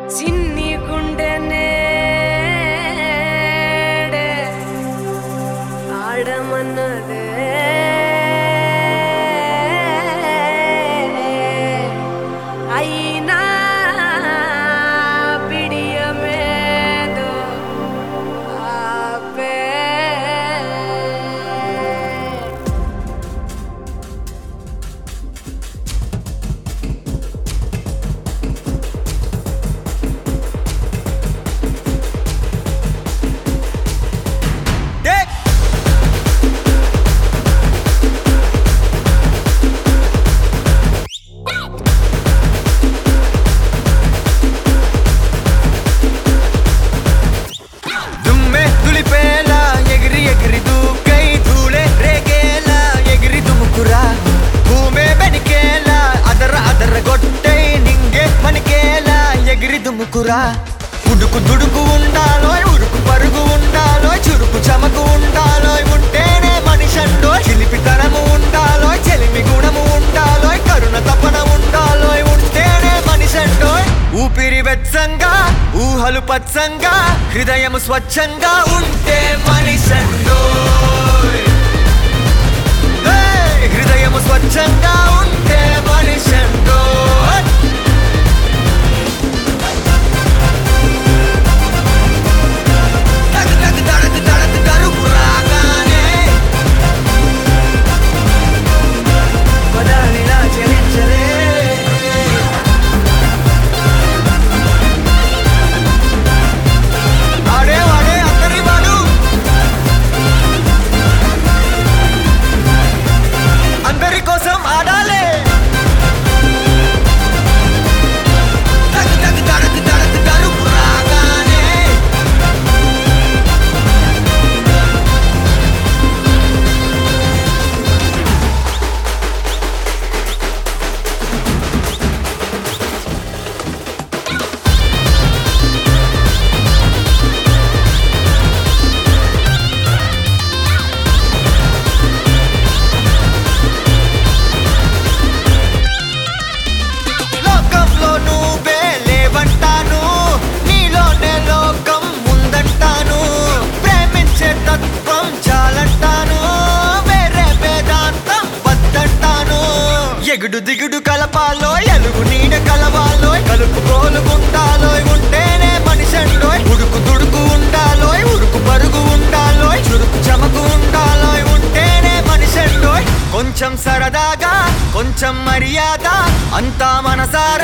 చిన్ని గుండెనే ఆడమన్నదే అయినా పిడియమేదో ఆపే ఉడుకు దుడుకు ఉండాలో ఉడుకు పరుగు ఉండాలో చురుకు చమకు ఉండాలో ఉంటేనే మనిషండో చిలిపితనము ఉండాలో చెలిమి గుణము ఉండాలో కరుణ తపన ఉండాలో ఉంటేనే మనిషండో ఊపిరి వెచ్చంగా ఊహలు పచ్చంగా హృదయము స్వచ్ఛంగా ఉంటే మనిషండో హృదయము స్వచ్ఛంగా ఉంటే మనిషండో ఎగుడు దిగుడు కలపాలో ఎలుగు నీడ కలవాలో కలుపు కోలుకుంటాలో ఉంటేనే మనిషండో ఉడుకు దుడుకు ఉండాలో ఉడుకు పరుగు ఉండాలో చురుకు చమకు ఉండాలో ఉంటేనే మనిషండో కొంచెం సరదాగా కొంచెం మర్యాద అంతా మనసారా